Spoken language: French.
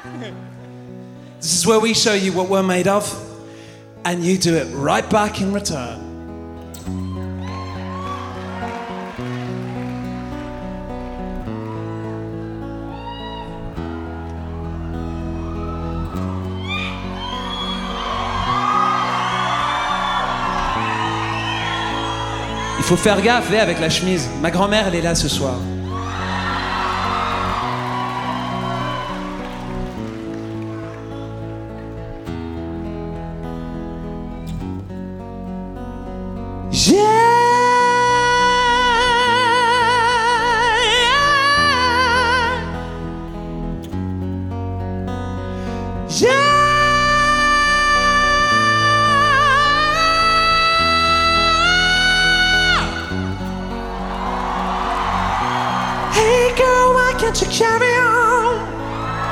This is where we show you what we're made of, and you do it right back in return. Il faut faire gaffe, avec la chemise. Ma grand-mère, elle est là ce soir. Hey girl, why can't you carry on?